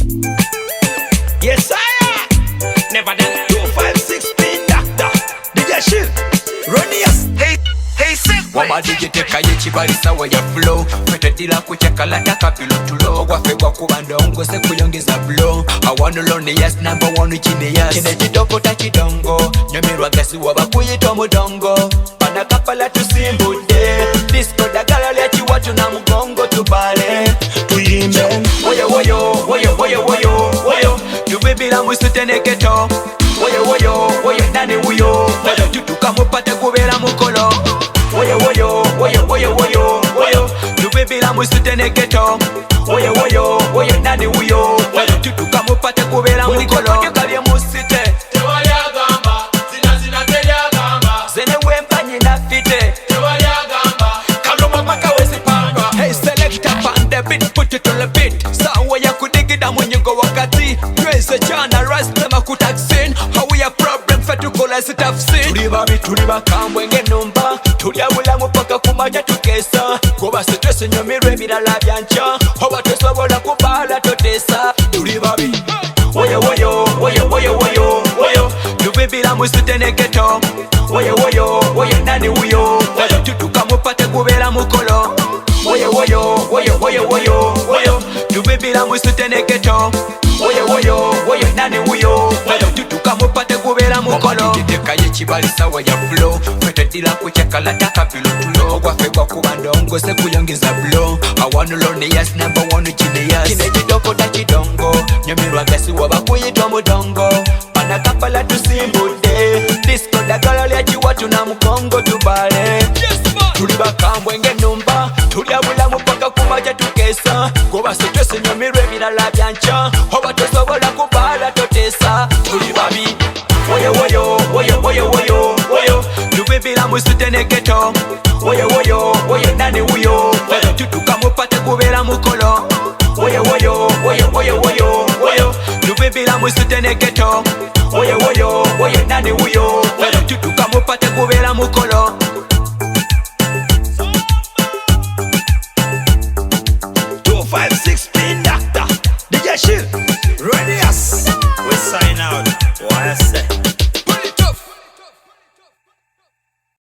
Yes, I am. Never done 256 pin doctor. DJ Shield, Ronius. Hey, sick. Wama digiteka yechibalisa wa ya flow Fetedila kuchakala taka pilo tulo Wafewa kubanda ungo se kuyongeza blow I wanna learn yes number one genius Chine jidoko tachidongo Nyomirwa gasi waba kuyito mudongo Panakapala tusimbude Disco dagala lechi watu na mgongo tubale Tuyimbe. Woyo woyo, woyo woyo woyo woyo Tubibila musiteneketo Woyo woyo, woyo nani uyo Woyo tutuka mupate kubela mukolo Woyo woyo, woyo woyo woyo woyo Tubibila musiteneketo Woyo woyo, woyo nani uyo Woyo tutuka mupate kubela mukolo Wuli kalye musite Tewali agamba, zina teri agamba. Zene wempanye na fite Tewali agamba, kaluma paka wezi panga. Hey selector pan the beat, put it on the beat Sawa ya kudigida mwenyengo wakati Tweze jana rasta makutaxin Hawi ya problem fetu kola sitafsin Tuliba kambwe ngenumba Tuliabula mupaka kumaja tukesa Kuba sitwese nyomirwe milala byancha Hawa twesobola kubala totesa Tulibabi Woyo woyo, woyo woyo woyo woyo Tubibila musiteneketo Woyo woyo, woyo nani uyo Woyo tutuka mupate kubela mukolo Woyo woyo, woyo woyo woyo woyo Tubibila musiteneketo Woyo woyo, woyo nani uyo Woyo tutuka mupate kubela mukolo Digiteka yechibalisa wa ya flow Fetedila kuchakala taka pilo tulo Wafewa kubanda ungo se kuyongeza blow I wanna learn yes number one genius Chine jidoko tachidongo Nyomirwa gasi waba kuyitwa mudongo Panakapala tusimbude Disco dagala lechi watu na mkongo tubale Tuliba kambwe ngenumba Tuliabula mupaka kumaja tukesa Kuba sitwese nyomirwe milala byancha Oba tosobola kubala totesa Tulibabi Woyo woyo, woyo woyo woyo woyo Tubibila musiteneketo Woyo woyo, woyo nani uyo Woyo tutuka mupate kubela mukolo Woyo woyo, woyo woyo woyo woyo Tubibila musiteneketo Woyo woyo, woyo nani uyo Woyo tutuka mupate kubela mukolo 256